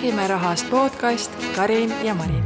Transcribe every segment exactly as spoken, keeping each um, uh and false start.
Räägime rahast podcast Karin ja Marin.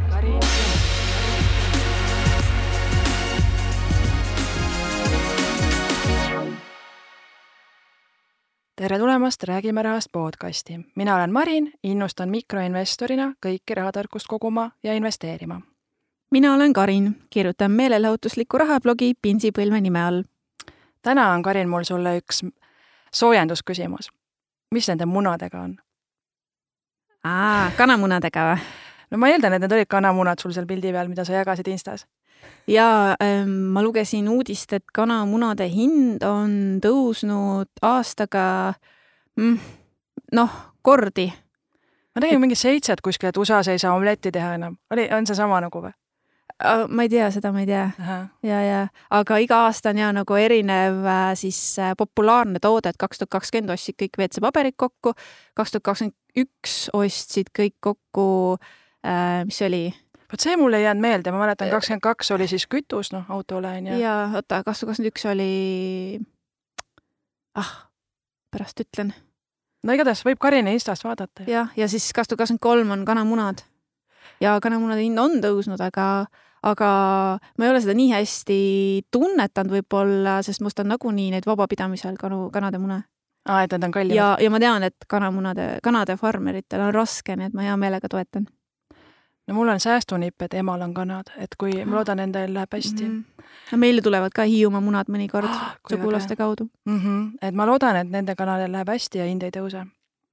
Tere tulemast Räägime rahast podcasti. Mina olen Marin, innustan mikroinvestorina kõiki rahatarkust koguma ja investeerima. Mina olen Karin, kirjutan meelelahutusliku rahablogi Pinsipõlve nime all. Täna on, Karin, mul sulle üks soojendusküsimus. Mis nende munadega on? Aa, kanamunadega või? No ma eeldan, et need olid kanamunad sul seal pildi peal, mida sa jagasid Instas. Ja ähm, ma lugesin uudist, et kanamunade hind on tõusnud aastaga mm, noh, kordi. Ma tegin et... mingi seitset kuskil, et U S A-s ei saa omletti teha enam. Oli, on see sama nagu või? Ma ei tea, seda ma ei tea. Ja, ja. Aga iga aasta on ja nagu erinev siis populaarne toode, et kaks tuhat kakskümmend ostsid kõik V C paberid kokku, kaks tuhat kakskümmend üks ostsid kõik kokku, äh, mis oli? Võt see mulle ei jäänud meelde, ma mäletan, kakskümmend kaks oli siis kütus, noh, autole. Ja, ja oota, kaks tuhat kakskümmend üks oli, ah, pärast ütlen. No igatahes võib Karini Instast vaadata. Ja, ja siis kaks tuhat kakskümmend kolm on kanamunad. Ja kanamunade hind on tõusnud, aga, aga ma ei ole seda nii hästi tunnetanud võib-olla, sest must on nagunii neid vabapidamisel kanu, kanade mune. Aa, et need on kallimad. Ja, ja ma tean, et kanamunade, kanade farmeritel on raske, nii et ma hea meelega toetan. No mul on säästunipp, et emal on kanad, et kui ma loodan endal läheb hästi. Mm-hmm. No meile tulevad ka Hiiumaa munad mõnikord oh, sugulaste kaudu. Mm-hmm. Et ma loodan, et nende kanadel läheb hästi ja hind ei tõuse.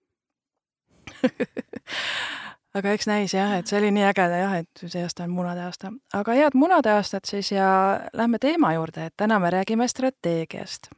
Aga eks näis jah, et see oli nii ägeda jah, et see aasta on munade aasta. Aga head munade aastat siis ja lähme teema juurde, et täna me räägime strateegiast.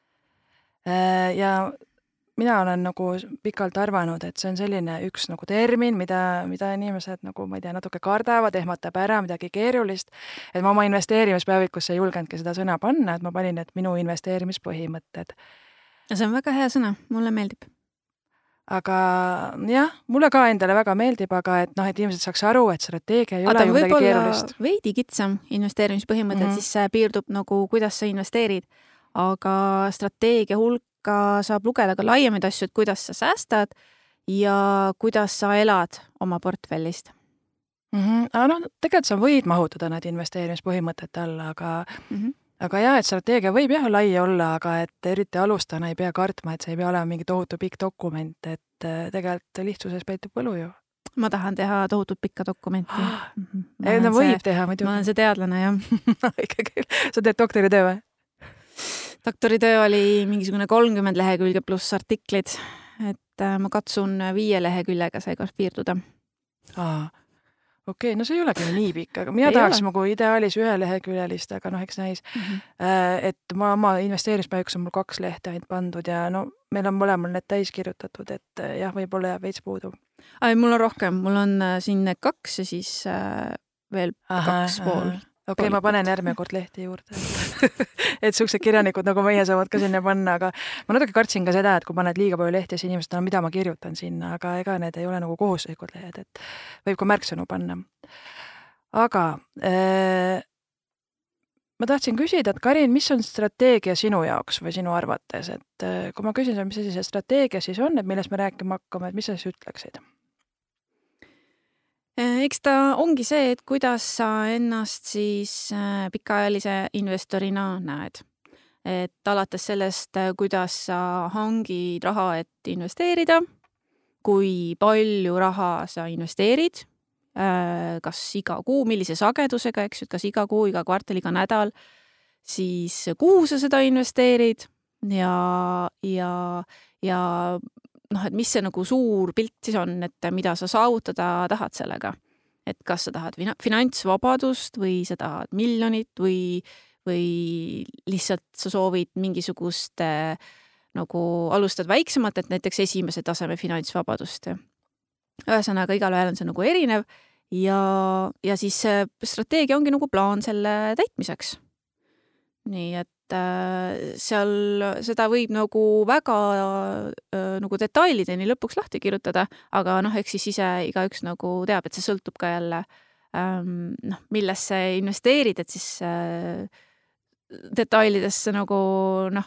Ja mina olen nagu pikalt arvanud, et see on selline üks nagu termin, mida, mida inimesed nagu, ma ei tea, natuke kardavad, ehmatab ära midagi keerulist. Et ma oma investeerimispäevikusse ei julgenudki seda sõna panna, et ma panin, et minu investeerimispõhimõtted. Ja see on väga hea sõna, mulle meeldib. Aga jah, mulle ka endale väga meeldib, aga et noh, et inimesed saaks aru, et strateegia ei Ata, ole ju midagi keerulist. Veidi kitsam investeerimispõhimõtted, mm-hmm. siis see piirdub nagu, kuidas sa investeerid. Aga strateegia hulka saab lugeda ka laiemaid asju, et kuidas sa säästad ja kuidas sa elad oma portfellist. Mm-hmm. Aga noh, tegelikult sa võid mahutada need investeerimispõhimõtete alla, aga mm-hmm. Aga jah, et strateegia võib jah lai olla, aga et eriti alustana ei pea kartma, et see ei pea olema mingi tohutu pikk dokument, et tegelikult lihtsuses peitub võlu ju. Ma tahan teha tohutut pikka dokumenti. Mm-hmm. Ei, no võib see, teha muidu. Ma olen see teadlane, jah. Ikka küll. Sa teed doktoritöö või? Doktoritöö oli mingisugune kolmkümmend lehekülge pluss artiklid, et ma katsun viie leheküljega seekord piirduda. Aa. Okei, okay, no see ei olegi nii pikk, aga mina ei tahaks nagu ideaalis ühe leheküljelist, aga noh, eks näis. Mm-hmm. Et ma oma investeerimispäevikus on mul kaks lehte ainult pandud ja no meil on mõlemal need täis kirjutatud, et jah, võib-olla jääb veits puudu. Ai, mul on rohkem, mul on siin kaks ja siis veel aha, kaks pool. Okei, okay, ma panen järgmine kord lehti juurde. Et suksed kirjanikud nagu meie saavad ka sinna panna, aga ma natuke kartsin ka seda, et kui paned liiga palju lehti, siis inimesed on, mida ma kirjutan sinna, aga ega need ei ole nagu kohustuslikud lehed, et võib ka märksõnu panna. Aga äh, ma tahtsin küsida, et Karin, mis on strateegia sinu jaoks või sinu arvates, et äh, kui ma küsin, mis see strateegia siis on, et millest me rääkima hakkame, et mis sa siis ütleksid? Eks ta ongi see, et kuidas sa ennast siis pikaajalise investorina näed. Et alates sellest, kuidas sa hangid raha, et investeerida, kui palju raha sa investeerid, kas iga kuu, millise sagedusega, eks, kas iga kuu, iga kvartal, iga nädal, siis kuhu sa seda investeerid ja, ja, ja noh, et mis see nagu suur pilt siis on, et mida sa saavutada tahad sellega. Et kas sa tahad finantsvabadust või sa tahad miljonit või, või lihtsalt sa soovid mingisugust nagu alustad väiksemalt, et näiteks esimese taseme finantsvabadust. Ühesõnaga, igal ühel on see nagu erinev ja, ja siis strateegia ongi nagu plaan selle täitmiseks. Nii, et seal seda võib nagu väga nagu detailideni lõpuks lahti kirjutada, aga noh, eks siis ise igaüks nagu teab, et see sõltub ka jälle ähm, noh, millesse investeerid, et siis äh, detailidesse nagu noh,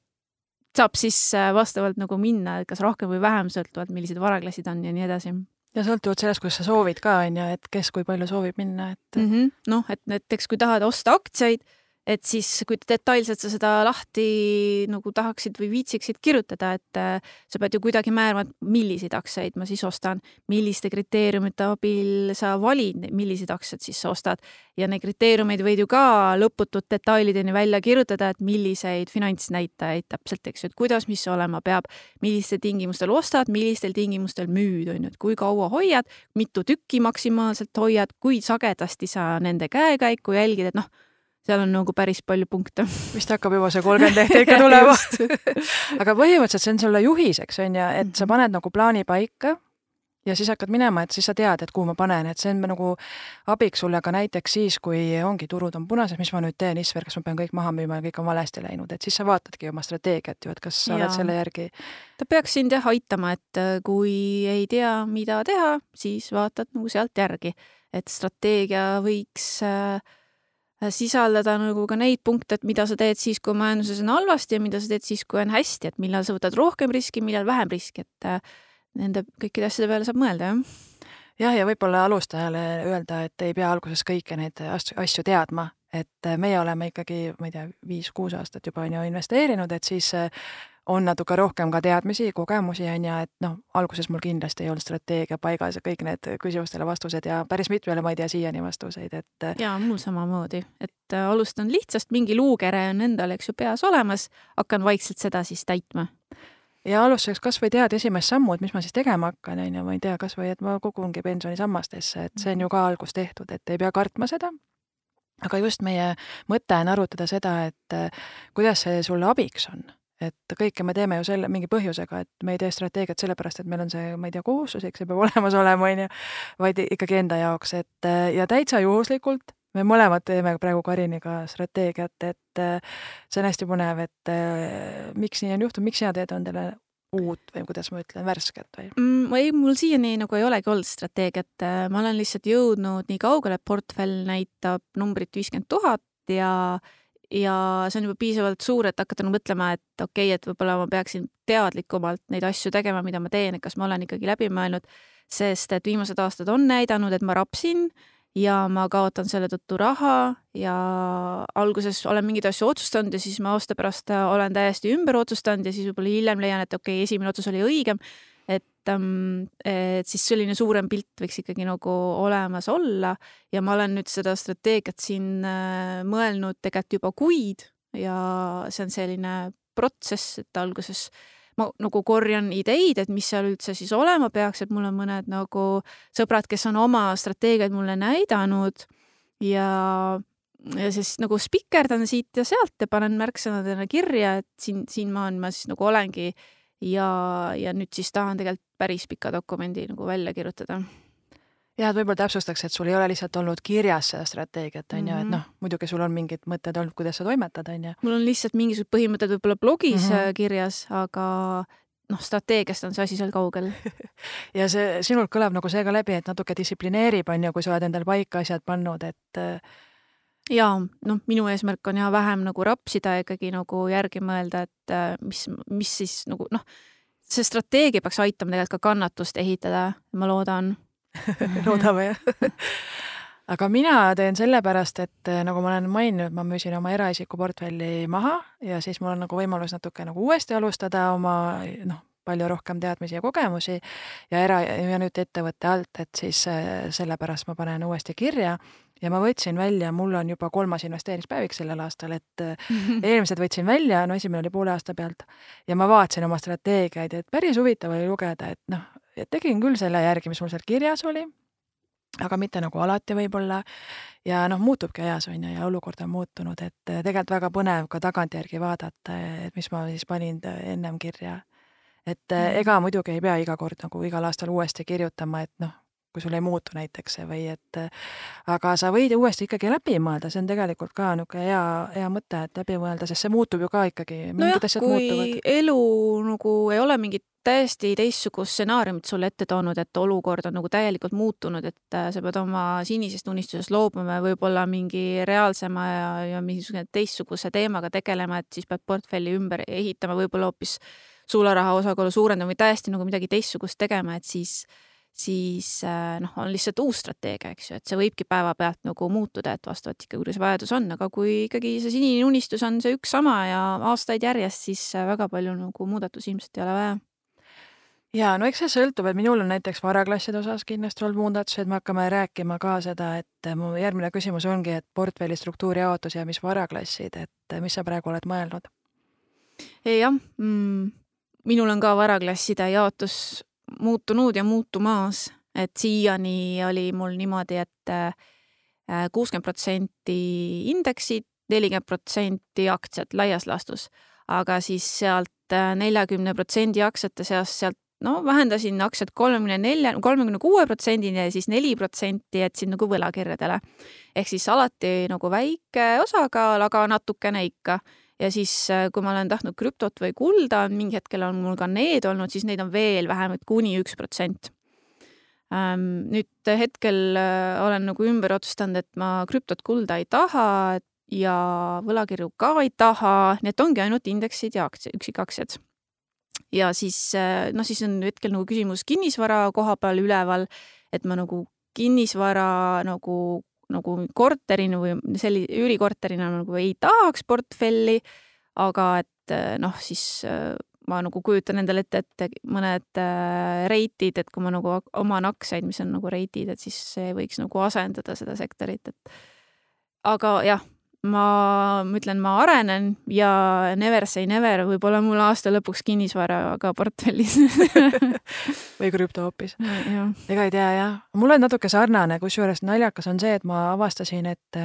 saab siis vastavalt nagu minna, et kas rohkem või vähem sõltuvalt, millised varaklassid on ja nii edasi. Ja sõltuvalt sellest, kus sa soovid ka, on ju, et kes kui palju soovib minna. Et... Mm -hmm. Noh, et näiteks kui tahad osta aktsiaid, et siis kui detailselt sa seda lahti nagu tahaksid või viitsiksid kirjutada, et äh, sa pead ju kuidagi määrama, milliseid aktsiaid ma siis ostan, milliste kriteeriumite abil sa valid, milliseid aktsiaid siis sa ostad. Ja neid kriteeriumeid võid ju ka lõputud detailideni välja kirjutada, et milliseid finantsnäitajaid täpselt, eks ju, et kuidas, mis olema peab, millistel tingimustel ostad, millistel tingimustel müüd, on ju, et kui kaua hoiad, mitu tükki maksimaalselt hoiad, kui sagedasti sa nende käekäiku jälgid, et noh, seal on nagu päris palju punkte. Vist hakkab juba see kolmkümmend lehte ikka tulema. Aga põhimõtteliselt see on sulle juhiseks, on ju, et sa paned nagu plaani paika ja siis hakkad minema, et siis sa tead, et kuhu ma panen, et see on nagu abiks sulle ka näiteks siis, kui ongi turud on punased, mis ma nüüd teen, Isver, kas ma pean kõik maha müüma ja kõik on valesti läinud, et siis sa vaatadki oma strateegiat ju, et kas sa oled selle järgi. Ta peaks sind jah aitama, et kui ei tea, mida teha, siis vaatad nagu sealt järgi, et strateegia võiks sisaldada nagu ka neid punkte, et mida sa teed siis, kui majanduses on halvasti ja mida sa teed siis, kui on hästi, et millal sa võtad rohkem riski, millal vähem riski, et nende kõikide asjade peale saab mõelda, jah. Jah, ja võib-olla alustajale öelda, et ei pea alguses kõike neid asju teadma, et meie oleme ikkagi, ma ei tea, viis-kuus aastat juba on ju investeerinud, et siis on natuke rohkem ka teadmisi, kogemusi on ja, et noh, alguses mul kindlasti ei olnud strateegia paigas ja kõik need küsimustele vastused ja päris mitmele ma ei tea siiani vastuseid, et... Jaa, mul samamoodi, et alustan lihtsast, mingi luukere on endal, eks ju, peas olemas, hakkan vaikselt seda siis täitma. Ja alustuseks kas või tead esimest sammu, et mis ma siis tegema hakkan, on ja ma ei tea, kas või, et ma kogungi pensionisammastesse, et see on ju ka algus tehtud, et ei pea kartma seda. Aga just meie mõte on arutada seda, et kuidas see sulle abiks on. Et kõike me teeme ju selle mingi põhjusega, et me ei tee strateegiat sellepärast, et meil on see, ma ei tea, kohustuslik, see peab olemas olema, on ju, vaid ikkagi enda jaoks, et ja täitsa juhuslikult me mõlemad teeme praegu Kariniga strateegiat, et see on hästi põnev, et miks nii on juhtunud, miks sina teed on teile uut või kuidas ma ütlen, värsket või? Mm, ei, mul siiani nagu ei olegi olnud strateegiat. Ma olen lihtsalt jõudnud nii kaugele, et portfell näitab numbrit viiskümmend tuhat ja ja see on juba piisavalt suur, et hakata mõtlema, et okei, et võib-olla ma peaksin teadlikumalt neid asju tegema, mida ma teen, et kas ma olen ikkagi läbi mõelnud, sest et viimased aastad on näidanud, et ma rapsin ja ma kaotan selle tõttu raha ja alguses olen mingid asju otsustanud ja siis ma aasta pärast olen täiesti ümber otsustanud ja siis võib-olla hiljem leian, et okei, esimene otsus oli õigem, et, et siis selline suurem pilt võiks ikkagi nagu olemas olla ja ma olen nüüd seda strateegiat siin mõelnud tegelikult juba kuid ja see on selline protsess, et alguses ma nagu korjan ideid, et mis seal üldse siis olema peaks, et mul on mõned nagu sõbrad, kes on oma strateegiaid mulle näidanud ja, ja siis nagu spikerdan siit ja sealt ja panen märksõnadena kirja, et siin, siin ma on, ma siis nagu olengi ja, ja nüüd siis tahan tegelikult päris pika dokumendi nagu välja kirjutada. Ja, et võib-olla täpsustaks, et sul ei ole lihtsalt olnud kirjas seda strateegiat, on mm -hmm. ju, et noh, muidugi sul on mingid mõtted olnud, kuidas sa toimetad, on ju. Mul on lihtsalt mingisugused põhimõtted võib-olla blogis mm -hmm. kirjas, aga noh, strateegiast on see asi seal kaugel. Ja see sinult kõlab nagu see ka läbi, et natuke distsiplineerib, on ju, kui sa oled endal paika asjad pannud, et ja noh, minu eesmärk on ja vähem nagu rapsida ikkagi nagu järgi mõelda, et mis, mis siis nagu noh, see strateegia peaks aitama tegelikult ka kannatust ehitada, ma loodan. Loodame, jah. Aga mina teen sellepärast, et nagu ma olen maininud, ma müüsin oma eraisiku portfelli maha ja siis mul on nagu võimalus natuke nagu uuesti alustada oma noh, palju rohkem teadmisi ja kogemusi ja, era, ja nüüd ettevõtte alt, et siis sellepärast ma panen uuesti kirja ja ma võtsin välja, mul on juba kolmas investeerimispäeviks sellel aastal, et mm-hmm. eelmised võtsin välja, no esimene oli poole aasta pealt ja ma vaatasin oma strateegiaid, et päris huvitav oli lugeda, et noh, et tegin küll selle järgi, mis mul seal kirjas oli, aga mitte nagu alati võib-olla ja noh, muutubki ajas on ja olukord on muutunud, et tegelikult väga põnev ka tagantjärgi vaadata, et mis ma siis panin ennem kirja. Et mm. ega muidugi ei pea iga kord nagu igal aastal uuesti kirjutama, et noh, kui sul ei muutu näiteks või et aga sa võid uuesti ikkagi läbi mõelda, see on tegelikult ka niisugune hea, hea mõte, et läbi mõelda, sest see muutub ju ka ikkagi. No jah, kui muutuvad. Elu nagu ei ole mingit täiesti teistsugust stsenaariumit sulle ette toonud, et olukord on nagu täielikult muutunud, et sa pead oma sinisest unistusest loobuma ja võib-olla mingi reaalsema ja, ja mingisugune teistsuguse teemaga tegelema, et siis pead portfelli ümber ehitama, võib-olla hoopis sularaha osakaalu suurendama või täiesti nagu midagi teistsugust tegema, et siis siis noh, on lihtsalt uus strateegia, eks ju, et see võibki päeva pealt nagu muutuda, et vastavalt ikka, kuidas vajadus on, aga kui ikkagi see sinine unistus on see üks sama ja aastaid järjest, siis väga palju nagu muudatusi ilmselt ei ole vaja. Ja, no eks see sõltub, et minul on näiteks varaklasside osas kindlasti olnud muudatused, me hakkame rääkima ka seda, et mu järgmine küsimus ongi, et portfelli struktuuri jaotus ja mis varaklassid, et mis sa praegu oled mõelnud? Jah, mm, minul on ka varaklasside jaotus muutunud ja muutumaas, et siiani oli mul niimoodi, et kuuskümmend protsenti indeksid, nelikümmend protsenti aktsiad laias laastus, aga siis sealt neljakümne protsendi aktsiate seas sealt no vähendasin aktsiad kolmekümne nelja, kolmekümne kuue protsendini ja siis neli protsenti jätsin nagu võlakirjadele. Ehk siis alati nagu väike osakaal, aga natukene ikka. Ja siis, kui ma olen tahtnud krüptot või kulda, mingi hetkel on mul ka need olnud, siis neid on veel vähemalt kuni üks protsent. Nüüd hetkel olen nagu ümber otsustanud, et ma krüptot kulda ei taha ja võlakirju ka ei taha, nii et ongi ainult indeksid ja aktsiad, üksikaktsiad. Ja siis, no siis on hetkel nagu küsimus kinnisvara koha peal üleval, et ma nagu kinnisvara nagu, nagu korterina või selli, üürikorterina nagu ei tahaks portfelli, aga et noh, siis ma nagu kujutan endale ette, et mõned reitid, et kui ma nagu oman aktsiaid, mis on nagu reitid, et siis see võiks nagu asendada seda sektorit. Et... Aga jah, ma mõtlen, ma arenen ja never say never, võib-olla mul aasta lõpuks kinnisvara ka portfellis. Või krüpto hoopis. Ja. Ega ei tea, jah. Mul on natuke sarnane, kusjuures naljakas on see, et ma avastasin, et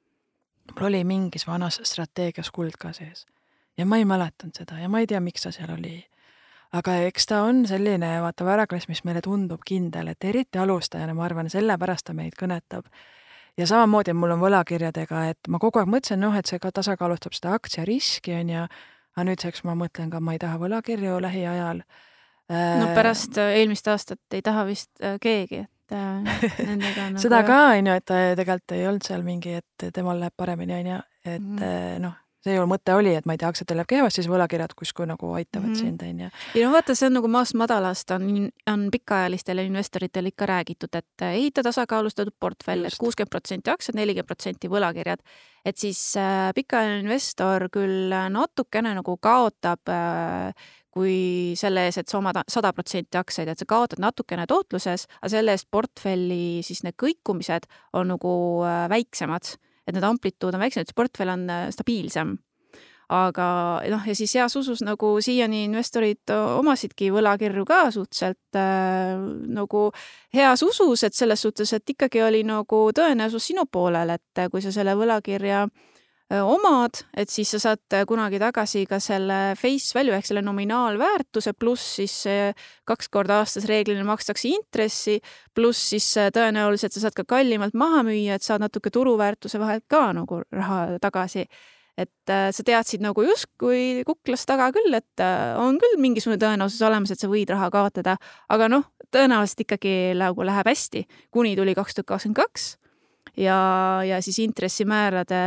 mul oli mingis vanas strateegias kuld ka sees. Ja ma ei mäletanud seda ja ma ei tea, miks ta seal oli. Aga eks ta on selline, vaata varaklass, mis meile tundub kindel, et eriti alustajana, ma arvan, selle pärast ta meid kõnetab. Ja samamoodi mul on võlakirjadega, et ma kogu aeg mõtlesin, noh, et see ka tasakaalustab seda aktsiariski on ja aga nüüdseks ma mõtlen ka, ma ei taha võlakirju lähiajal. No pärast eelmist aastat ei taha vist keegi, et nendega nagu... Seda ka on ju, et tegelikult ei olnud seal mingi, et temal läheb paremini on ja, et mm. noh, see ju mõte oli, et ma ei tea, aktsiatel läheb kehvasti, siis võlakirjad kusku nagu aitavad mm-hmm. sind, on ja. Ja no vaata, see on nagu maast madalast, on, on pikaajalistele investoritele ikka räägitud, et ehita tasakaalustatud portfell, et kuuskümmend protsenti aktsiad, nelikümmend protsenti võlakirjad. Et siis äh, pikaajaline investor küll natukene nagu kaotab, äh, kui selle ees, et sa oma sada protsenti aktsiaid, et sa kaotad natukene tootluses, aga selle eest portfelli siis need kõikumised on nagu äh, väiksemad. Et need amplituud on väiksem, et portfell on stabiilsem. Aga noh, ja siis heas usus nagu siiani investorid omasidki võlakirju ka suhteliselt äh, nagu heas usus, et selles suhtes, et ikkagi oli nagu tõenäosus sinu poolel, et kui sa selle võlakirja omad, et siis sa saad kunagi tagasi ka selle face value ehk selle nominaalväärtuse pluss siis kaks korda aastas reeglina makstakse intressi pluss siis tõenäoliselt sa saad ka kallimalt maha müüa, et saad natuke turuväärtuse vahelt ka nagu raha tagasi. Et sa teadsid nagu just kui kuklas taga küll, et on küll mingisugune tõenäosus olemas, et sa võid raha kaotada, aga noh, tõenäoliselt ikkagi nagu läheb hästi, kuni tuli kaks tuhat kakskümmend kaks ja, ja siis intressimäärade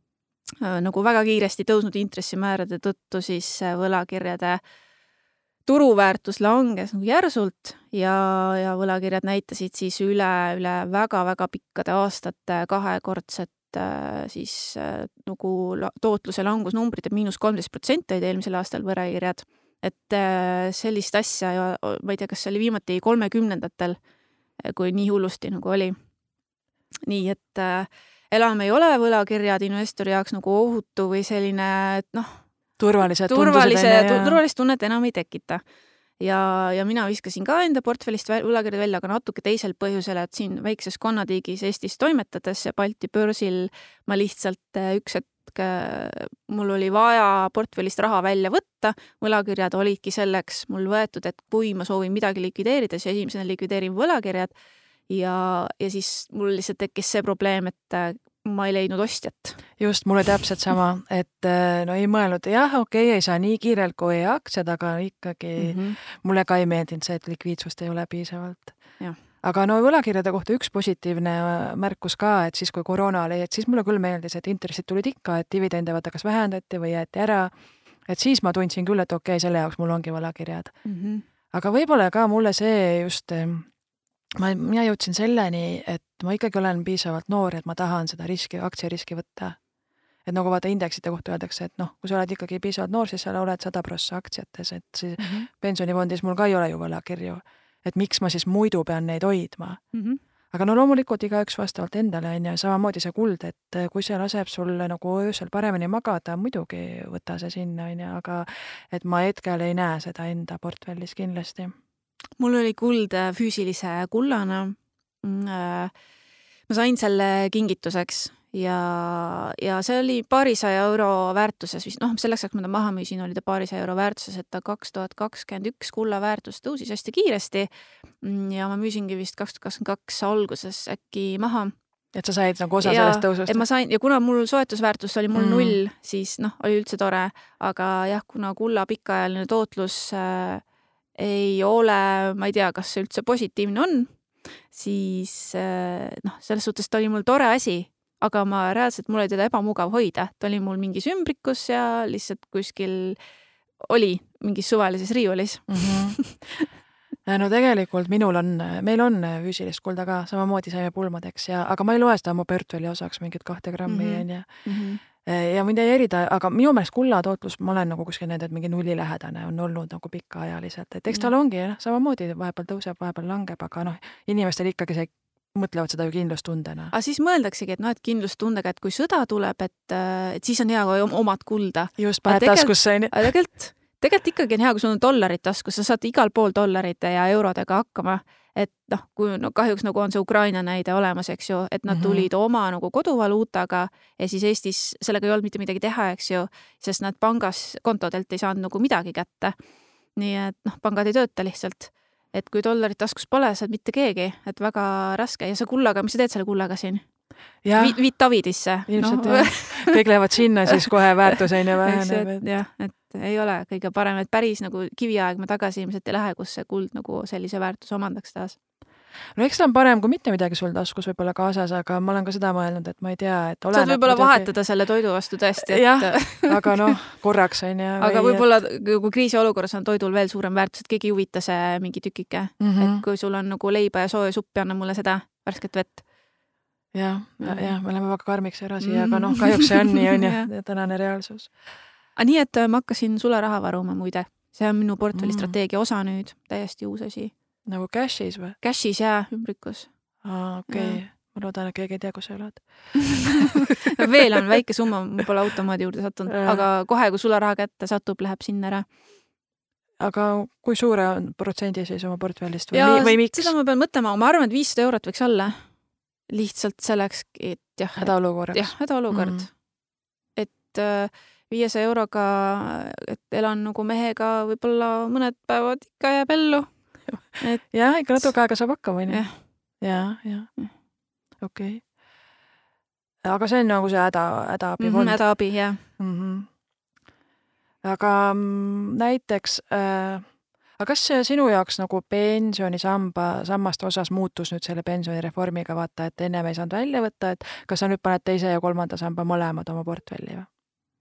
nagu väga kiiresti tõusnud intressimäärade tõttu siis võlakirjade turuväärtus langes nagu järsult ja, ja võlakirjad näitasid siis üle, üle väga-väga pikkade aastate kahekordset siis nagu tootluse langusnumbrid, et miinus kolmteist protsenti olid eelmisel aastal võlakirjad. Et sellist asja ja ma ei tea, kas see oli viimati kolmekümnendatel, kui nii hullusti nagu oli. Nii, et elame ei ole võlakirjad investori jaoks nagu ohutu või selline, et noh, turvalise, turvalise, ja... turvalist tunnet enam ei tekita. Ja, ja mina viskasin ka enda portfellist võlakirjad välja, aga natuke teisel põhjusel, et siin väikses konnatiigis Eestis toimetades ja Balti börsil ma lihtsalt üks hetk, mul oli vaja portfellist raha välja võtta, võlakirjad olidki selleks mul võetud, et kui ma soovin midagi likvideerida, siis esimesena likvideerin võlakirjad ja, ja siis mul lihtsalt tekkis see probleem, et ma ei leidnud ostjat. Just, mulle täpselt sama, et no ei mõelnud, jah, okei, okay, ei saa nii kiirelt kui aktsiad, aga ikkagi mm -hmm. mulle ka ei meeldinud see, et likviidsust ei ole piisavalt. Ja. Aga no võlakirjade kohta üks positiivne märkus ka, et siis kui koroona oli, et siis mulle küll meeldis, et intressid tulid ikka, et dividende vaata kas vähendati või jäeti ära, et siis ma tundsin küll, et okei, okay, selle jaoks mul ongi võlakirjad. Mm -hmm. Aga võib-olla ka mulle see just ma, mina jõudsin selleni, et ma ikkagi olen piisavalt noor, et ma tahan seda riski, aktsiariski võtta. Et nagu vaata indeksite kohta öeldakse, et noh, kui sa oled ikkagi piisavalt noor, siis sa oled sada prossa aktsiates, et siis mm -hmm. pensionifondis mul ka ei ole ju võlakirju. Et miks ma siis muidu pean neid hoidma. Mm -hmm. Aga no loomulikult iga üks vastavalt endale on ja samamoodi see kuld, et kui see laseb sulle nagu öösel paremini magada, muidugi võta see sinna, on ja, aga et ma hetkel ei näe seda enda portfellis kindlasti. Mul oli kuld füüsilise kullana. Ma sain selle kingituseks ja, ja see oli paarisaja euro väärtuses, vist, noh, selleks, et ma ta maha müüsin, oli ta paarisaja euro väärtuses, et ta kaks tuhat kakskümmend üks kulla väärtus tõusis hästi kiiresti ja ma müüsingi vist kaks tuhat kakskümmend kaks alguses äkki maha. Et sa said nagu osa ja, sellest tõusust? Et ma sain, ja kuna mul soetusväärtus oli mul mm. null, siis noh, oli üldse tore, aga jah, kuna kulla pikaajaline tootlus äh, ei ole, ma ei tea, kas see üldse positiivne on, siis noh, selles suhtes ta oli mul tore asi, aga ma reaalselt, mul oli teda ebamugav hoida. Ta oli mul mingis ümbrikus ja lihtsalt kuskil oli mingis suvalises riiulis. Mm-hmm. No tegelikult minul on, meil on füüsilist kulda ka, samamoodi saime pulmadeks, ja, aga ma ei loe seda oma portfelli osaks mingit kahte grammi mm-hmm. ja, mm-hmm. ja mind ei erida, aga minu meelest kulla tootlus, ma olen nagu kuskil need, et mingi nulli lähedane on olnud nagu pikaajaliselt, et eks tal ongi, noh, samamoodi vahepeal tõuseb, vahepeal langeb, aga noh, inimestel ikkagi see mõtlevad seda ju kindlustundena. Aga siis mõeldaksegi, et noh, et kindlustundega, et kui sõda tuleb, et, et siis on hea, kui omad kulda. Just, paned taskusse. Aga tegelikult, tegelikult ikkagi on hea, kui sul on dollarid taskus, sa saad igal pool dollarite ja eurodega hakkama, et noh, kui no, kahjuks nagu on see Ukraina näide olemas, eks ju, et nad tulid mm-hmm. oma nagu koduvaluutaga ja siis Eestis sellega ei olnud mitte midagi teha, eks ju, sest nad pangas kontodelt ei saanud nagu midagi kätte. Nii et noh, pangad ei tööta lihtsalt. Et kui dollarit taskus pole, saad mitte keegi, et väga raske. Ja sa kullaga, mis sa teed selle kullaga siin? Vi, viid Tavidisse. Ilmselt no. Kõik lähevad sinna, siis kohe väärtuseine väheneb. Et... jah, et ei ole kõige parem, et päris nagu kiviaegma tagasi ilmselt ei lähe, kus see kuld nagu sellise väärtuse omandaks taas. No eks ta on parem, kui mitte midagi sul taskus võib-olla kaasas, aga ma olen ka seda mõelnud, et ma ei tea, et saad võib-olla midagi... vahetada selle toidu vastu tõesti. Et... jah, aga noh, korraks on ja... aga või võib-olla, kui kriisi olukorras on toidul veel suurem väärtus, et keegi ei huvita see mingi tükike. Mm -hmm. Et kui sul on nagu leiba ja sooja suppi, anna mulle seda värsket vett. jah, ja, ja me oleme väga karmiks erasi, mm -hmm. aga noh, kahjuks see on nii, on ja tänane reaalsus. A nii, et ma hakkasin sularaha varuma muide. See on minu portfellistrateegia osa nüüd, täiesti uus asi. Nagu cashis või? Cashis, jaa, ümbrikus. Aa, okei. Okay. Ma loodan, et keegi ei tea, kus sa elad. Veel on väike summa, ma pole automaadi juurde sattunud, aga kohe, kui sularaha kätte satub, läheb sinna ära. Aga kui suure on protsendi siis oma portfellist või, ja, või miks? Seda ma pean mõtlema, ma arvan, et viissada eurot võiks olla. Lihtsalt selleks, et jah. Hädaolukorraks. Jah, hädaolukord. Mm. Et viiesaja euroga, et elan nagu mehega võib-olla mõned päevad ikka jääb ellu. Et... jah, ikka natuke aega saab hakkama. Ja, ja, ja. okei. Okay. Aga see on nagu see häda, hädaabi fond. Mm -hmm, hädaabi, jah. Mm -hmm. Aga näiteks, äh, aga kas sinu jaoks nagu pensionisamba sammast osas muutus nüüd selle pensionireformiga, vaata, et enne ei saanud välja võtta, et kas sa nüüd paned teise ja kolmanda samba mõlemad oma portfelli või?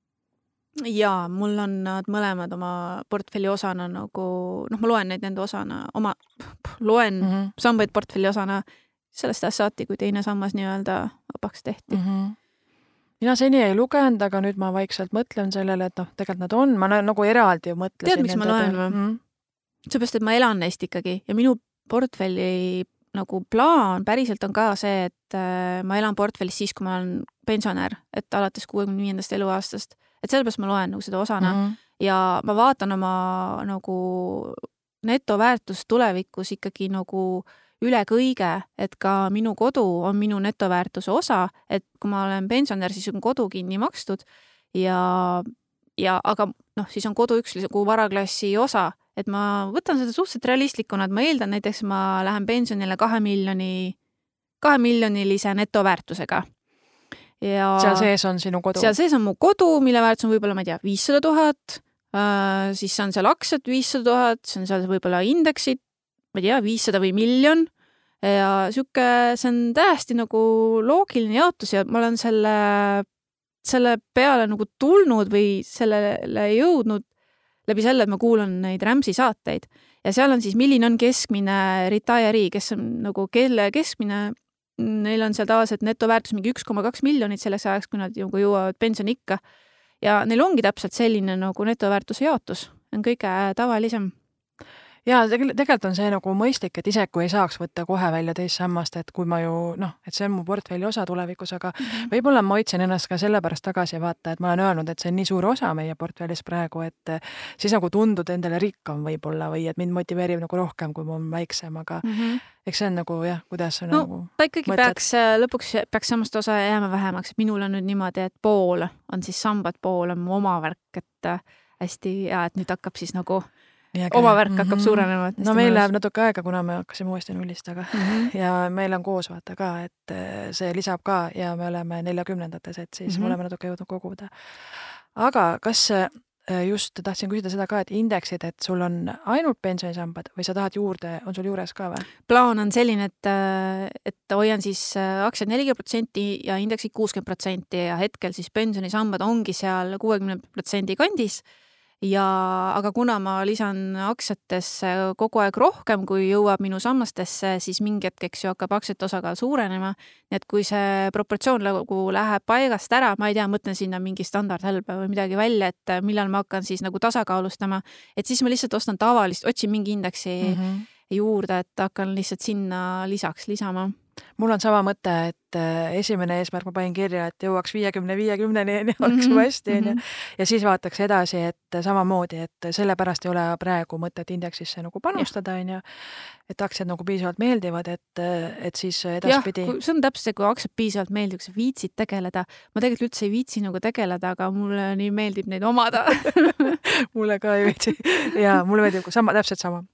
Jaa, mul on nad mõlemad oma portfelli osana nagu, noh, ma loen neid nende osana, oma, loen mm -hmm. sambaid portfelli osana sellest saati, kui teine sammas nii-öelda vabaks tehti. Mm -hmm. Mina seni ei lugenud, aga nüüd ma vaikselt mõtlen sellele, et noh, tegelikult nad on, ma nagu eraldi mõtlesin. Tead, miks ma loen või? Mm -hmm. Seepärast, et ma elan neist ikkagi ja minu portfelli nagu plaan päriselt on ka see, et ma elan portfellis siis, kui ma olen pensionär, et alates kuuekümne viiendast eluaastast. Et sellepärast ma loen nagu seda osana mm -hmm. ja ma vaatan oma nagu netoväärtust tulevikus ikkagi nagu üle kõige, et ka minu kodu on minu netoväärtuse osa, et kui ma olen pensionär, siis on kodu kinni makstud ja, ja aga noh, siis on kodu üks nagu varaklassi osa, et ma võtan seda suhteliselt realistlikuna, et ma eeldan näiteks, ma lähen pensionile kahe miljoni, kahe miljonilise netoväärtusega. Ja seal sees on sinu kodu? Seal sees on mu kodu, mille väärtus on võib-olla, ma ei tea, viissada tuhat, äh, siis on seal aktsiad viissada tuhat, siis on seal võib-olla indeksid, ma ei tea, viissada või miljon ja siuke, see on täiesti nagu loogiline jaotus ja ma olen selle, selle peale nagu tulnud või sellele jõudnud läbi selle, et ma kuulan neid Rams'i saateid ja seal on siis, milline on keskmine retiree, kes on nagu kelle keskmine, neil on seal tavaliselt netoväärtus mingi üks koma kaks miljonit selleks ajaks, kui nad nagu jõuavad pensioniikka. Ja neil ongi täpselt selline nagu netoväärtuse jaotus, on kõige tavalisem. Ja tegelikult on see nagu mõistlik, et ise kui ei saaks võtta kohe välja teist sammast, et kui ma ju, noh, et see on mu portfelli osa tulevikus, aga mm-hmm. võib-olla ma hoidsin ennast ka sellepärast tagasi ja vaata, et ma olen öelnud, et see on nii suur osa meie portfellis praegu, et siis nagu tundud endale rikkam võib-olla või et mind motiveerib nagu rohkem, kui ma olen väiksem, aga mm-hmm. eks see on nagu jah, kuidas on no, nagu ta ikkagi mõtled. peaks, lõpuks peaks sammast osa jääma vähemaks, et minul on nüüd niimoodi, et pool on siis sambad, pool on mu oma värk, et hästi hea, et nüüd hakkab siis nagu Jääge. Oma värk hakkab mm-hmm. suurenema. No meil läheb natuke aega, kuna me hakkasime uuesti nullist, aga mm-hmm. ja meil on koos vaata ka, et see lisab ka ja me oleme neljakümnendates, et siis mm-hmm. oleme natuke jõudnud koguda. Aga kas just tahtsin küsida seda ka, et indeksid, et sul on ainult pensionisambad või sa tahad juurde, on sul juures ka või? Plaan on selline, et, et hoian siis aktsiad nelikümmend protsenti ja indeksid kuuskümmend protsenti ja hetkel siis pensionisambad ongi seal kuuekümne protsendi kandis. Ja, aga kuna ma lisan aktsiatesse kogu aeg rohkem, kui jõuab minu sammastesse, siis mingi hetk, eks ju, hakkab aktsiate osakaal suurenema. Nii et kui see proportsioon nagu läheb paigast ära, ma ei tea, mõtlen sinna mingi standardhälbe või midagi välja, et millal ma hakkan siis nagu tasakaalustama, et siis ma lihtsalt ostan tavalist, otsin mingi indeksi mm-hmm. juurde, et hakkan lihtsalt sinna lisaks lisama. Mul on sama mõte, et esimene eesmärk ma panin kirja, et jõuaks viiekümne viiekümneni ja oleks mm-hmm. hästi mm-hmm. ja siis vaataks edasi, et samamoodi, et sellepärast ei ole praegu mõtet indeksisse nagu panustada, ja. et aktsiad nagu piisavalt meeldivad, et, et siis edaspidi... Jah, see on täpselt see, kui aktsiad piisavalt meeldib, kui sa viitsid tegeleda. Ma tegelikult üldse ei viitsi nagu tegeleda, aga mulle nii meeldib neid omada. mulle ka ei viitsi. Ja mulle meeldib sama, täpselt sama.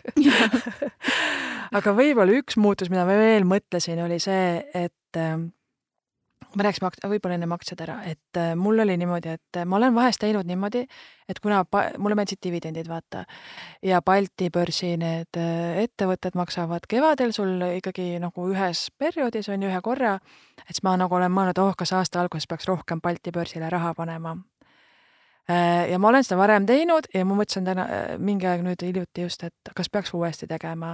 Aga võib-olla üks muutus, mida ma veel mõtlesin, oli see, et äh, ma rääksin akt- võib-olla enne aktsiad ära, et äh, mul oli niimoodi, et ma olen vahest teinud niimoodi, et kuna pa- mulle meeldisid dividendid, vaata, ja Balti börsi need äh, ettevõtted maksavad kevadel sul ikkagi nagu ühes perioodis on ühe korra, et siis ma nagu olen mõelnud, oh, kas aasta alguses peaks rohkem Balti börsile raha panema. Äh, ja ma olen seda varem teinud ja ma mõtlesin täna mingi aeg nüüd hiljuti just, et kas peaks uuesti tegema.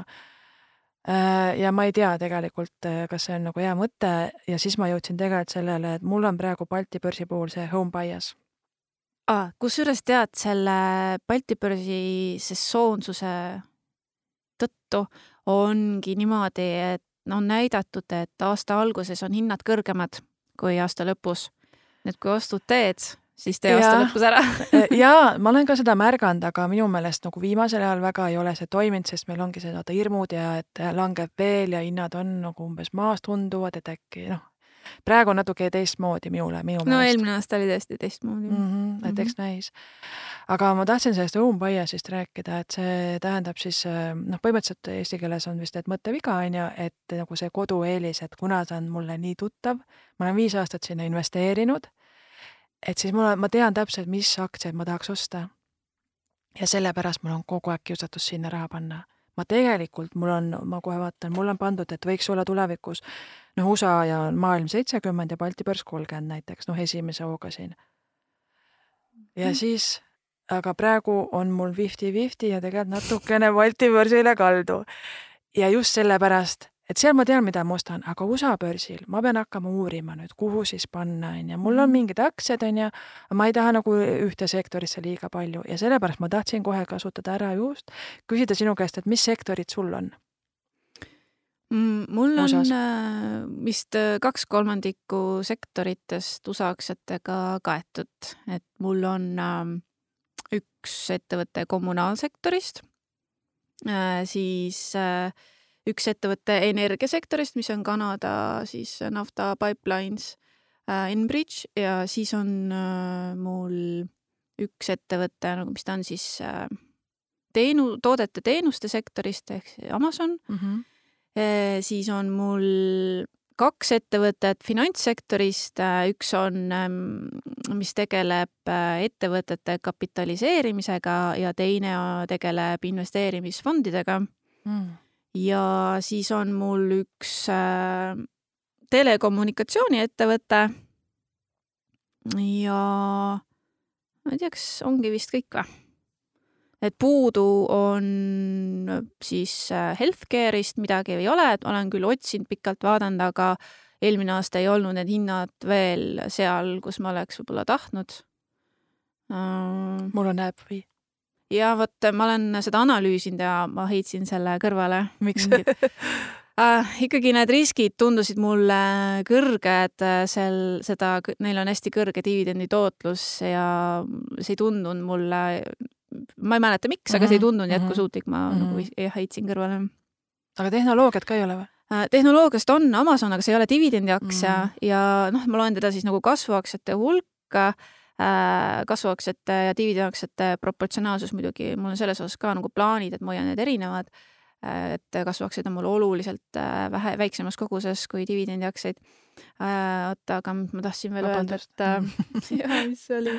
Ja ma ei tea tegelikult, kas see on nagu hea mõte ja siis ma jõudsin tegelikult sellele, et mul on praegu Balti börsi puhul see home bias. Ah, kusjuures tead, selle Balti börsi sessoonsuse tõttu ongi niimoodi, et on näidatud, et aasta alguses on hinnad kõrgemad kui aasta lõpus. Need kui ostud teed, siis tee aasta lõpus ära. ja ma olen ka seda märganud, aga minu meelest nagu viimasel ajal väga ei ole see toiminud, sest meil ongi seda hirmud ja et langeb veel ja hinnad on nagu umbes maas tunduvad, et äkki noh, praegu on natuke teistmoodi minule, minu no meelest. Eelmine aasta oli tõesti teistmoodi. Mm-hmm, et eks mm-hmm. näis. Aga ma tahtsin sellest home biasist rääkida, et see tähendab siis, noh, põhimõtteliselt eesti keeles on vist, et mõtteviga on ju, et nagu see kodueelis, et kuna ta on mulle nii tuttav, ma olen viis aastat sinna investeerinud, et siis mul on, ma tean täpselt, mis aktsiaid ma tahaks osta. Ja sellepärast mul on kogu aeg kiusatus sinna raha panna. Ma tegelikult, mul on, ma kohe vaatan, mul on pandud, et võiks olla tulevikus, noh, U S A ja maailm seitsekümmend ja Balti börs kolmkümmend näiteks, noh, esimese hooga siin. Ja mm. siis, aga praegu on mul viiskümmend viiskümmend ja tegelikult natukene Balti börsile kaldu. Ja just sellepärast, et seal ma tean, mida ma ostan, aga U S A börsil ma pean hakkama uurima nüüd, kuhu siis panna, ja mul on mingid aktsiad, ja ma ei taha nagu ühte sektorisse liiga palju ja sellepärast ma tahtsin kohe kasutada ära just, küsida sinu käest, et mis sektorid sul on? Mul on Usas? Vist kaks kolmandikku sektoritest U S A aktsiatega kaetud, et mul on üks ettevõte kommunaalsektorist, siis üks ettevõte energiasektorist, mis on Kanada, siis Nafta Pipelines, äh, Enbridge ja siis on äh, mul üks ettevõte, nagu mis ta on siis äh, teenu, toodete teenuste sektorist ehk Amazon. Mm-hmm. E, siis on mul kaks ettevõtet finantssektorist, üks on, mis tegeleb ettevõtete kapitaliseerimisega ja teine tegeleb investeerimisfondidega. Mm. Ja siis on mul üks äh, telekommunikatsiooni ettevõte ja ma ei tea, kas ongi vist kõik või? et puudu on siis healthcare'ist midagi ei ole, et olen küll otsinud pikalt vaadanud, aga eelmine aasta ei olnud need hinnad veel seal, kus ma oleks võib-olla tahtnud. Mul on näeb või? Ja vot ma olen seda analüüsinud ja ma heitsin selle kõrvale. Miks? äh, ikkagi need riskid tundusid mulle kõrged, sel, seda, neil on hästi kõrge dividendi tootlus ja see ei tundunud mulle, ma ei mäleta miks, aga see ei tundunud jätkusuutlik, ma mm-hmm. nagu heitsin kõrvale. Aga tehnoloogiat ka ei ole või? Tehnoloogiast on Amazon, aga see ei ole dividendiaktsia mm. ja noh, ma loen teda siis nagu kasvuaktsiate hulka, kasvuaktsiate ja dividendiaktsiate proportsionaalsus muidugi, mul on selles osas ka nagu plaanid, et ma hoian need erinevad, et kasvuaktsiad on mul oluliselt vähe, väiksemas koguses kui dividendiaktsiaid. Oota, aga ma tahtsin veel öelda, et ja, mis oli...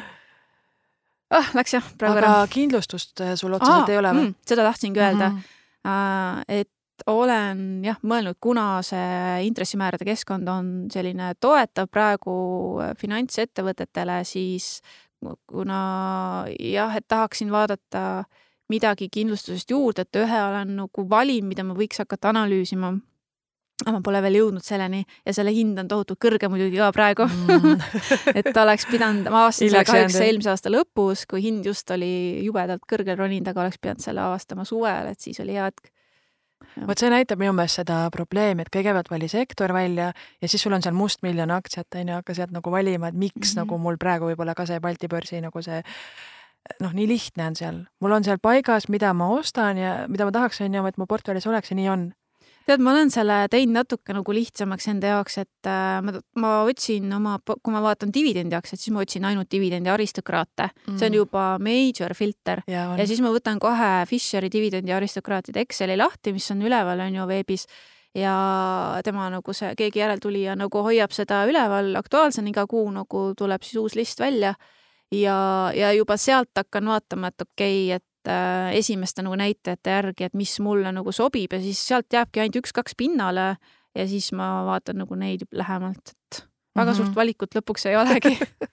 Ah, läks jah, praegu aga ära. Kindlustust sul otseselt Aa, ei ole või? Mm, seda tahtsingi öelda, mm-hmm. et olen jah mõelnud, kuna see intressimäärade keskkond on selline toetav praegu finantsettevõtetele, siis kuna jah, et tahaksin vaadata midagi kindlustusest juurde, et ühe olen nagu valin, mida ma võiks hakata analüüsima. Ma pole veel jõudnud selleni ja selle hind on tohutult kõrge muidugi ka praegu. Mm. et oleks pidanud, ma avastasin selle kahjuks eelmise aasta lõpus, kui hind just oli jubedalt kõrgel ronind, aga oleks pidanud selle avastama suvel, et siis oli hea hetk. Vot see näitab minu meelest seda probleemi, et kõigepealt vali sektor välja ja siis sul on seal must miljon aktsiat, on ju, hakka sealt nagu valima, et miks mm-hmm. nagu mul praegu võib-olla ka see Balti börsi nagu see, noh, nii lihtne on seal. Mul on seal paigas, mida ma ostan ja mida ma tahaks, on ju, et mu portfellis oleks ja nii on. Tead, ma olen selle teinud natuke nagu lihtsamaks enda jaoks, et ma, ma otsin oma, kui ma vaatan dividendiaktsiat, siis ma otsin ainult dividendi aristokraate. Mm. See on juba major filter. Ja, ja siis ma võtan kohe Fisheri dividendi aristokraatide Exceli lahti, mis on üleval, on ju veebis. Ja tema nagu see, keegi järeltulija nagu hoiab seda üleval aktuaalsena, iga kuu nagu tuleb siis uus list välja. Ja, ja juba sealt hakkan vaatama, et okei, okay, et esimeste nagu näitajate järgi, et mis mulle nagu sobib ja siis sealt jääbki ainult üks-kaks pinnale ja siis ma vaatan nagu neid lähemalt, et väga mm-hmm. suurt valikut lõpuks ei olegi.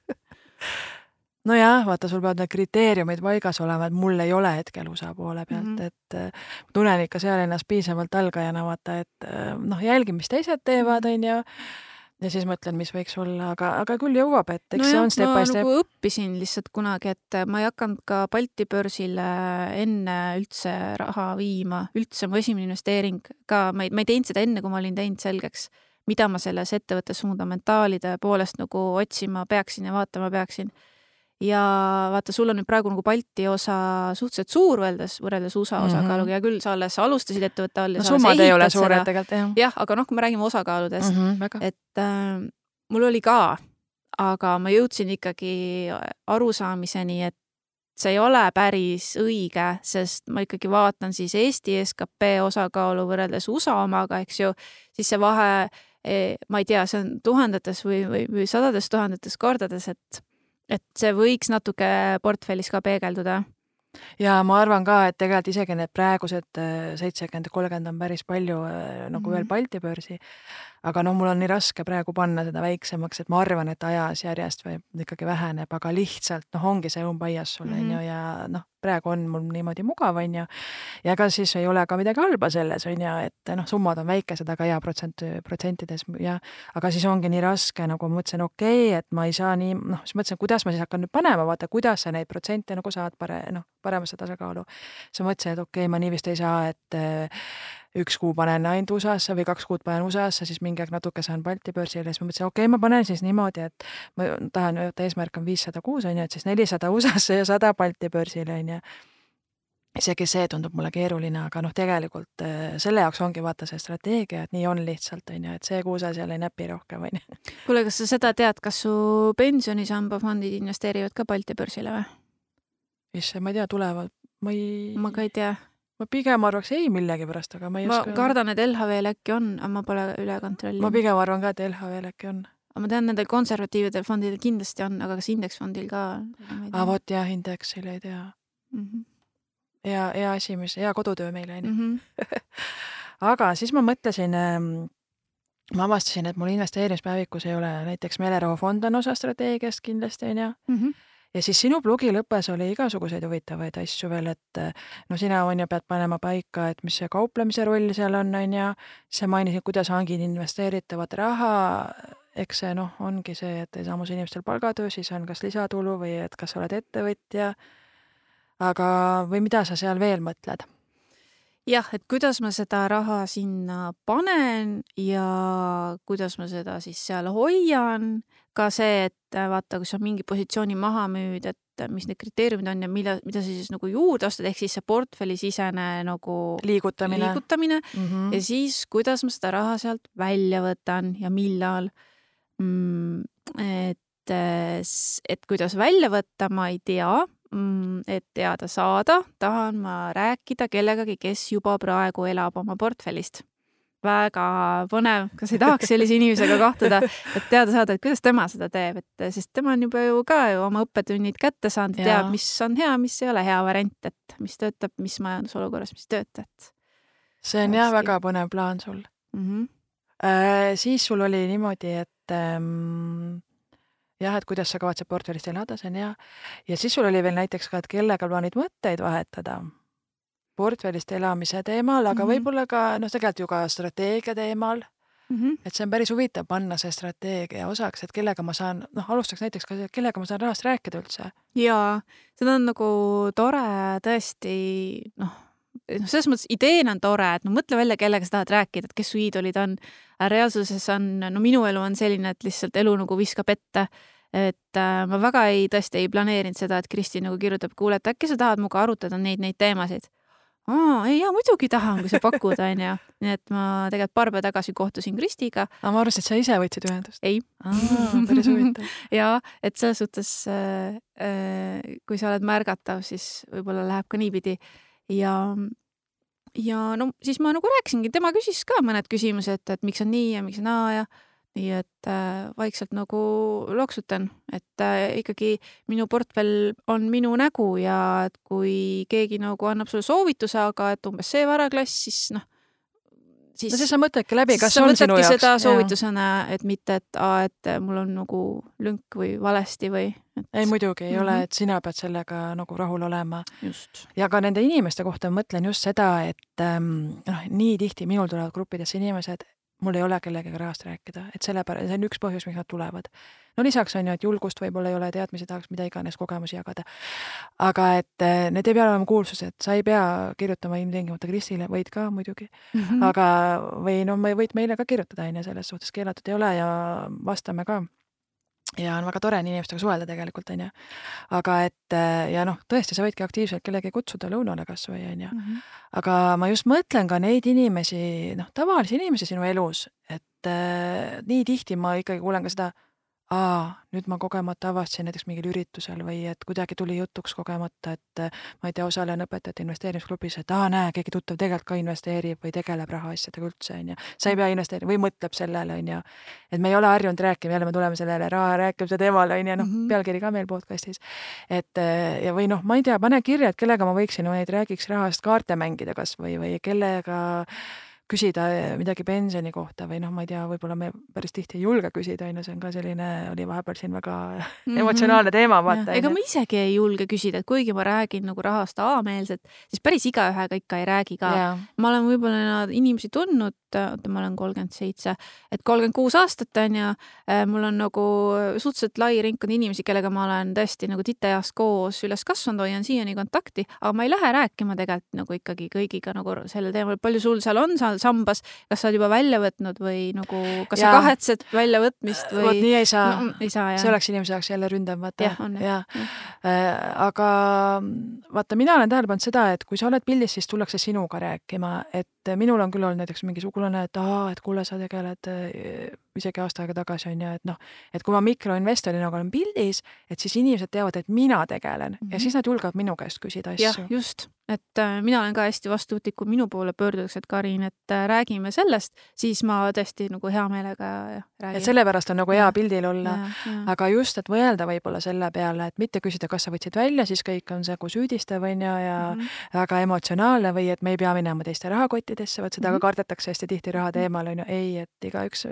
no jah, vaata, sul peavad need kriteeriumid paigas olema, et mul ei ole hetkel U S A poole pealt, mm-hmm. et tunnen ikka seal ennast piisavalt algajana, vaata, et noh, jälgi, mis teised teevad, on ju. Ja siis mõtlen, mis võiks olla, aga, aga küll jõuab, et eks no see on step by step. Ma nagu õppisin lihtsalt kunagi, et ma ei hakanud ka Balti börsile enne üldse raha viima, üldse mu esimene investeering ka, ma ei, ma ei teinud seda enne, kui ma olin teinud selgeks, mida ma selles ettevõttes fundamentaalide poolest nagu otsima peaksin ja vaatama peaksin. Ja vaata, sul on nüüd praegu nagu Balti osa suhteliselt suur võrreldes, võrreldes U S A mm-hmm. osakaaluga ja küll sa alles alustasid ettevõtte all. No summad ei ole suured tegelikult, jah. Jah, aga noh, kui me räägime osakaaludest, mm-hmm, et äh, mul oli ka, aga ma jõudsin ikkagi arusaamiseni, et see ei ole päris õige, sest ma ikkagi vaatan siis Eesti S K P osakaalu võrreldes U S A omaga, eks ju, siis see vahe, ma ei tea, see on tuhandetes või, või, või sadades tuhandetes kordades, et et see võiks natuke portfellis ka peegelduda. Ja ma arvan ka, et tegelikult isegi need praegused seitsekümmend kolmkümmend on päris palju nagu mm-hmm. veel Balti börsi. Aga noh, mul on nii raske praegu panna seda väiksemaks, et ma arvan, et ajas järjest või ikkagi väheneb, aga lihtsalt noh, ongi see umbaias sul mm-hmm. on ju ja noh, praegu on mul niimoodi mugav on ju. Ja ka siis ei ole ka midagi halba selles on ju, et noh, summad on väikesed, aga hea protsent, protsentides ja aga siis ongi nii raske, nagu ma mõtlesin, okei, okay, et ma ei saa nii, noh, siis mõtlesin, kuidas ma siis hakkan nüüd panema, vaata, kuidas sa neid protsente nagu saad pare, noh, paremasse tasakaalu. Siis mõtlesin, et okei okay,, ma nii vist ei saa, et üks kuu panen ainult U S A-sse või kaks kuud panen U S A-sse, siis mingi aeg natuke saan Balti börsile, siis ma mõtlesin, okei okay,, ma panen siis niimoodi, et ma tahan, et eesmärk on viissada kuus on ju, et siis nelisada U S A-sse ja sada Balti börsile on ju. Isegi see tundub mulle keeruline, aga noh, tegelikult selle jaoks ongi vaata see strateegia, et nii on lihtsalt on ju, et see kuuse seal ei näpi rohkem on ju. Kuule, kas sa seda tead, kas su pensionisamba fondid investeerivad ka Balti börsile või? Isse, ma ei tea, tulevad, ma ei... Ma ka ei tea. Ma pigem arvaks ei millegi pärast, aga ma ei ma oska... Ma kardan, et L H V-l äkki on, aga ma pole üle kontrolli. Ma pigem arvan ka, et L H V-l äkki on. Aga ma tean, nendel konservatiividel fondidel kindlasti on, aga kas indeksfondil ka? Ah, vot jah, indeksil ei tea. Mm-hmm. Ja, ja asi, mis hea kodutöö meile on. Mm-hmm. Aga siis ma mõtlesin, ma avastasin, et mul investeerimispäevikus ei ole näiteks Meleroho fond on osa strateegiast kindlasti on ja. Mm-hmm. ja siis sinu blogi lõppes oli igasuguseid huvitavaid asju veel, et no sina on ju pead panema paika, et mis see kauplemise roll seal on, on ju, siis sa mainisid, kuidas hangid investeeritavat raha, eks see noh, ongi see, et samus inimestel palgatöö, siis on kas lisatulu või et kas oled ettevõtja, aga või mida sa seal veel mõtled? Jah, et kuidas ma seda raha sinna panen ja kuidas ma seda siis seal hoian, ka see, et vaata, kui sa mingi positsiooni maha müüd, et mis need kriteeriumid on ja mida, mida sa siis nagu juurde ostad, ehk siis see portfelli sisene nagu liigutamine, liigutamine mm -hmm. ja siis kuidas ma seda raha sealt välja võtan ja millal. Mm, et, et kuidas välja võtta, ma ei tea. Et teada saada, tahan ma rääkida kellegagi, kes juba praegu elab oma portfellist. Väga põnev, kas ei tahaks sellise inimesega kohtuda, et teada saada, et kuidas tema seda teeb, et sest tema on juba ju ka ju oma õppetunnid kätte saanud, teab, mis on hea, mis ei ole hea variant, et mis töötab, mis majandusolukorras, mis töötab. See on jah väga põnev plaan sul. Mm -hmm. äh, siis sul oli niimoodi, et ähm, jah, et kuidas sa kavatsed portfellist elada, see on hea. Ja siis sul oli veel näiteks ka, et kellega plaanid mõtteid vahetada portfellist elamise teemal, aga mm -hmm. võib-olla ka, noh, tegelikult ju ka strateegia teemal. Mm -hmm. Et see on päris huvitav panna see strateegia osaks, et kellega ma saan, noh, alustaks näiteks ka, kellega ma saan rahast rääkida üldse. Jaa, seda on nagu tore tõesti, noh, selles mõttes ideena on tore, et no mõtle välja, kellega sa tahad rääkida, et kes su iidolid on. Reaalsuses on, no minu elu on selline, et lihtsalt elu nagu viskab ette, et äh, ma väga ei, tõesti ei planeerinud seda, et Kristi nagu kirjutab, kuule, et äkki sa tahad muga arutada neid, neid teemasid. Aa, ei, jaa, muidugi tahan, kui sa pakud, on ju. Nii et ma tegelikult paar päeva tagasi kohtusin Kristiga. Aga ma arvasin, et sa ise võtsid ühendust. Ei. Aa, päris huvitav. Jaa, et selles suhtes, äh, äh, kui sa oled märgatav, siis võib-olla läheb ka niipidi. Ja Ja no siis ma nagu rääkisingi, tema küsis ka mõned küsimused, et miks on nii ja miks on naa ja nii, et äh, vaikselt nagu loksutan, et äh, ikkagi minu portfell on minu nägu ja et kui keegi nagu annab sulle soovituse, aga et umbes see varaklass, siis noh, siis, no siis sa mõtledki läbi, kas on sinu jaoks. Seda soovitusena, et mitte, et, a, et mul on nagu lünk või valesti või. Et... Ei, muidugi ei mm -hmm. ole, et sina pead sellega nagu rahul olema. Just. Ja ka nende inimeste kohta mõtlen just seda, et ähm, noh, nii tihti minul tulevad gruppidesse inimesed, mul ei ole kellegagi rahast rääkida, et selle pärast, see on üks põhjus, miks nad tulevad. No lisaks on ju, et julgust võib-olla ei ole, teadmisi tahaks mida iganes kogemusi jagada. Aga et need ei pea olema kuulsused, sa ei pea kirjutama ilmtingimata Kristile, võid ka muidugi, mm -hmm. aga või no võid meile ka kirjutada, on ju, selles suhtes keelatud ei ole ja vastame ka. Ja on väga tore inimestega suhelda tegelikult, on ju. Aga et, ja noh, tõesti, sa võidki aktiivselt kellegi kutsuda lõunale kas või, on ju. Mm -hmm. Aga ma just mõtlen ka neid inimesi, noh, tavalisi inimesi sinu elus, et äh, nii tihti ma ikkagi kuulen ka seda, aa, nüüd ma kogemata avastasin näiteks mingil üritusel või et kuidagi tuli jutuks kogemata, et ma ei tea, osalen õpetajate investeerimisklubis, et aa, näe, keegi tuttav tegelikult ka investeerib või tegeleb rahaasjadega üldse, on ju. Sa ei pea investeerima või mõtleb sellele, on ju. Et me ei ole harjunud rääkima, jälle me tuleme sellele raha rääkimise teemale, on ju, noh, mm -hmm. pealkiri ka meil podcastis. Et ja või noh, ma ei tea, pane kirja, et kellega ma võiksin neid räägiks rahast kaarte mängida kas või, või kellega küsida midagi pensioni kohta või noh, ma ei tea, võib-olla me päris tihti ei julge küsida, on ju, see on ka selline, oli vahepeal siin väga mm -hmm. emotsionaalne teema, vaata. Ega ma isegi ei julge küsida, et kuigi ma räägin nagu rahast avameelselt, siis päris igaühega ikka ei räägi ka. Yeah. Ma olen võib-olla inimesi tundnud, oota, ma olen kolmkümmend seitse, et kolmkümmend kuus aastat on ja mul on nagu suhteliselt lai ringkond inimesi, kellega ma olen tõesti nagu titeeast koos üles kasvanud, hoian siiani kontakti, aga ma ei lähe rääkima tegelikult nagu ikkagi kõigiga nagu sellel teemal, palju sul seal on seal sambas, kas sa oled juba välja võtnud või nagu, kas ja. sa kahetsed väljavõtmist või? Vot nii ei saa. No, ei saa, jah. See oleks inimese jaoks jälle ründav, vaata. Jah, on, jah. Ja. Äh, aga vaata, mina olen tähele pannud seda, et kui sa oled pildis, siis tullakse sinuga rääkima, et minul on küll olnud näiteks mingi sugulane, et aa, et kuule, sa tegeled isegi aasta aega tagasi on ju, et noh, et kui ma mikroinvestorina olen pildis, et siis inimesed teavad, et mina tegelen mm -hmm. ja siis nad julgevad minu käest küsida asju. Jah, just. Et äh, mina olen ka hästi vastuvõtlik, kui minu poole pöördutakse, et Karin, et äh, räägime sellest, siis ma tõesti nagu hea meelega ja, räägin. Et sellepärast on nagu hea pildil olla, aga just, et võelda võib-olla selle peale, et mitte küsida, kas sa võtsid välja, siis kõik on see, kui süüdistav on ja, ja mm -hmm. väga emotsionaalne või et me ei pea minema teiste rahakottidesse, vaat seda mm -hmm. ka kardetakse hästi tihti raha teemal, on ju, ei, et igaüks täpselt nii palju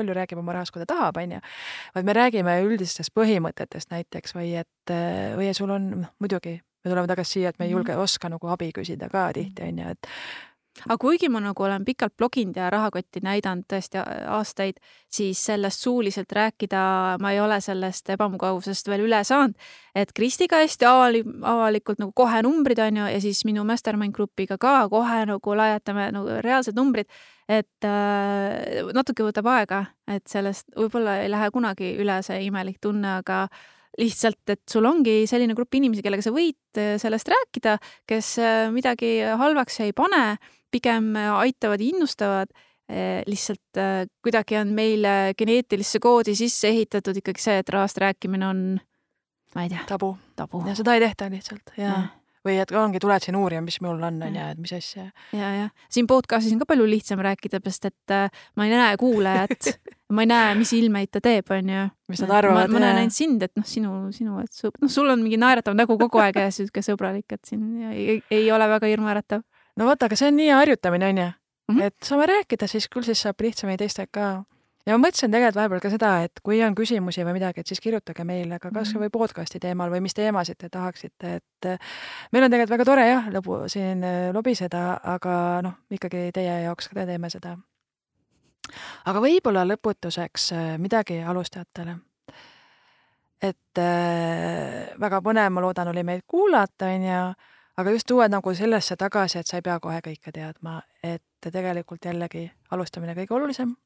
palju räägib oma rahast, kui ta tahab, on ju. Vaid me räägime üldistest põhimõtetest näiteks või et, või sul on, noh, muidugi, me tuleme tagasi siia, et me ei julge oska nagu abi küsida ka tihti, on ju, et aga kuigi ma nagu olen pikalt bloginud ja rahakotti näidanud tõesti aastaid, siis sellest suuliselt rääkida ma ei ole sellest ebamugavusest veel üle saanud, et Kristiga hästi avali, avalikult nagu kohe numbrid on ju ja siis minu mastermind grupiga ka kohe nagu laiatame nagu reaalsed numbrid, et äh, natuke võtab aega, et sellest võib-olla ei lähe kunagi üle see imelik tunne, aga lihtsalt, et sul ongi selline grupp inimesi, kellega sa võid sellest rääkida, kes midagi halvaks ei pane, pigem aitavad, innustavad, lihtsalt kuidagi on meile geneetilisse koodi sisse ehitatud ikkagi see, et rahast rääkimine on, ma ei tea, tabu. tabu. Ja seda ei tehta lihtsalt, ja. ja. Või et ongi, tuled siin uurima, mis mul on, on ja, et mis asja. Ja, ja. Siin podcastis on ka palju lihtsam rääkida, sest et ma ei näe kuulajat, ma ei näe, mis ilmeid ta teeb, on ju. Mis nad arvavad. Ma, ma näen ainult sind, et noh, sinu, sinu, et su, noh, sul on mingi naeratav nägu kogu aeg ja südke sõbralik, et siin ei, ei ole väga hirmuäratav. No vaata, aga see on nii harjutamine, on ju. Mm -hmm. Et saame rääkida, siis küll siis saab lihtsamini teistega ka. Ja ma mõtlesin tegelikult vahepeal ka seda, et kui on küsimusi või midagi, et siis kirjutage meile ka kas või podcasti teemal või mis teemasid te tahaksite, et meil on tegelikult väga tore jah, lõbu siin lobiseda, aga noh, ikkagi teie jaoks ka te teeme seda. Aga võib-olla lõputuseks midagi alustajatele. Et äh, väga põnev, ma loodan, oli meid kuulata, on ja, aga just tuua nagu sellesse tagasi, et sa ei pea kohe kõike teadma, et tegelikult jällegi alustamine kõige olulisem.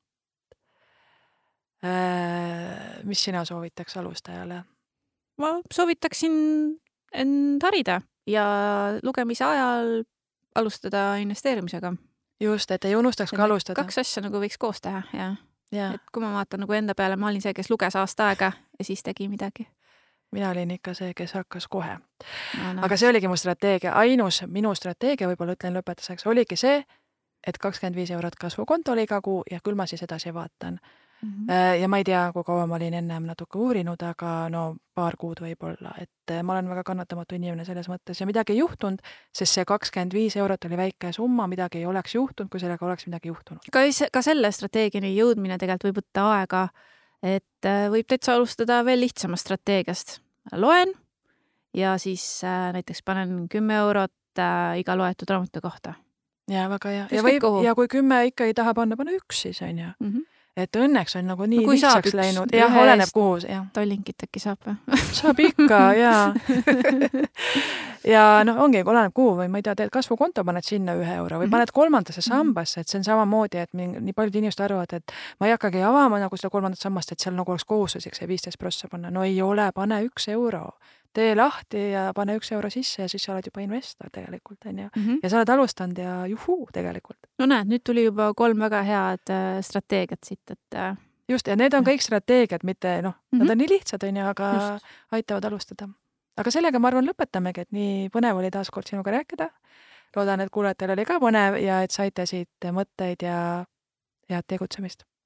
Äh, mis sina soovitaks alustajale? Ma soovitaksin end harida ja lugemise ajal alustada investeerimisega. Just, et ei unustaks ka alustada. Kaks asja nagu võiks koos teha, ja. Ja. Et kui ma vaatan nagu enda peale, ma olin see, kes luges aasta aega ja siis tegi midagi. Mina olin ikka see, kes hakkas kohe. No, no. Aga see oligi mu strateegia. Ainus minu strateegia, võib-olla ütlen lõpetuseks, oligi see, et kakskümmend viis eurot kasvukontole iga kuu ja küll ma siis edasi vaatan. Mm -hmm. Ja ma ei tea, kui kaua ma olin ennem natuke uurinud, aga no paar kuud võib-olla, et ma olen väga kannatamatu inimene selles mõttes ja midagi ei juhtunud, sest see kakskümmend viis eurot oli väike summa, midagi ei oleks juhtunud, kui sellega oleks midagi juhtunud. Ka, ka selle strateegiani jõudmine tegelikult võib võtta aega, et võib täitsa alustada veel lihtsamast strateegiast. Loen ja siis näiteks panen kümme eurot iga loetud raamatu kohta. Ja väga hea. Ja, võib, ja kui kümme ikka ei taha panna, pane üks siis, on ju. Mm -hmm. Et õnneks on nagu nii no, lihtsaks läinud. Jah, oleneb kuus. Tollinkit äkki saab või? Saab ikka, jaa. Ja noh, ongi, oleneb kuhu või ma ei tea, teed kasvukonto, paned sinna ühe euro või paned kolmandasse sambasse, et see on samamoodi, et nii paljud inimesed arvavad, et ma ei hakkagi avama nagu seda kolmandat sammast, et seal nagu oleks kohustuslik see viisteist prossa panna. No ei ole, pane üks euro. Tee lahti ja pane üks euro sisse ja siis sa oled juba investor tegelikult, on ju. Mm -hmm. Ja sa oled alustanud ja juhuu tegelikult. No näed, nüüd tuli juba kolm väga head strateegiat siit, et... Just, ja need on kõik strateegiad, mitte noh, mm -hmm. nad on nii lihtsad, on ju, aga just aitavad alustada. Aga sellega ma arvan lõpetamegi, et nii põnev oli taas kord sinuga rääkida. Loodan, et kuulajatel oli ka põnev ja et saite siit mõtteid ja head tegutsemist.